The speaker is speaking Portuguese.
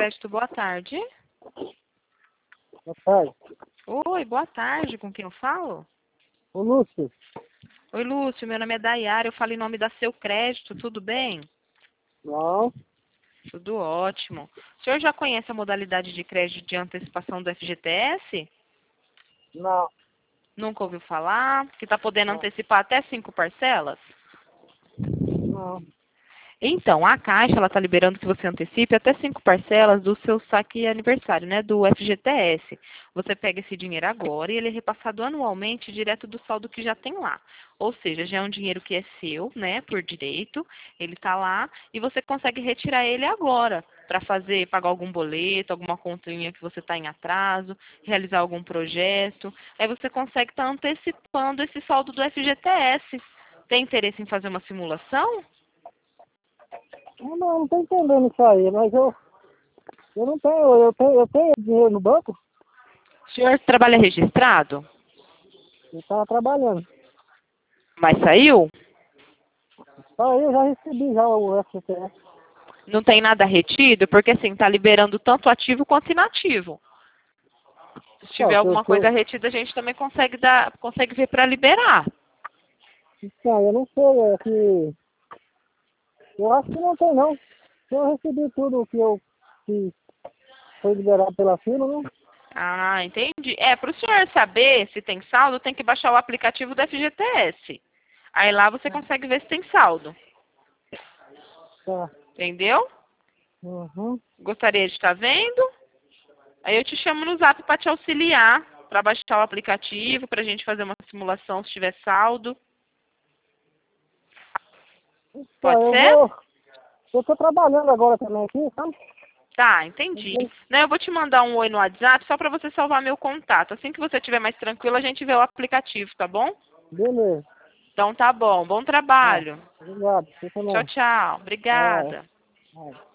Crédito, boa tarde. Boa tarde. Oi, boa tarde. Com quem eu falo? Ô, Lúcio. Oi, Lúcio. Meu nome é Dayara. Eu falo em nome da Seu Crédito. Tudo bem? Não, Tudo ótimo. O senhor já conhece a modalidade de crédito de antecipação do FGTS? não, Nunca ouviu falar? Que está podendo não, antecipar até 5 parcelas? não. Então, a Caixa ela está liberando que você antecipe até 5 parcelas do seu saque aniversário, né, do FGTS. Você pega esse dinheiro agora e ele é repassado anualmente direto do saldo que já tem lá. Ou seja, já é um dinheiro que é seu, né, por direito, ele está lá e você consegue retirar ele agora para pagar algum boleto, alguma continha que você está em atraso, realizar algum projeto. Aí você consegue estar antecipando esse saldo do FGTS. Tem interesse em fazer uma simulação? Não tô entendendo isso aí, mas eu não tenho, eu tenho dinheiro no banco, O senhor trabalha registrado? eu estava trabalhando. Mas saiu? Aí eu já recebi já o FGTS. Não tem nada retido? Porque assim, tá liberando tanto ativo quanto inativo. Se tiver Não, alguma coisa retida, a gente também consegue ver para liberar. então, eu não sei, é que eu acho que não tem não. Eu recebi tudo que foi liberado pela firma, né? Ah, entendi. Para o senhor saber se tem saldo, tem que baixar o aplicativo do FGTS. Aí lá você consegue ver se tem saldo. Tá. Entendeu? Uhum. Gostaria de estar vendo? Aí eu te chamo no Zap para te auxiliar, para baixar o aplicativo, para a gente fazer uma simulação se tiver saldo. Tá, Pode ser? eu tô trabalhando agora também aqui, sabe? Tá, entendi. Né, eu vou te mandar um oi no WhatsApp só para você salvar meu contato. Assim que você estiver mais tranquilo, a gente vê o aplicativo, tá bom? Beleza. Então tá bom. Bom Tá. trabalho. Obrigado. Você Tchau, também. tchau. É. Obrigada. É.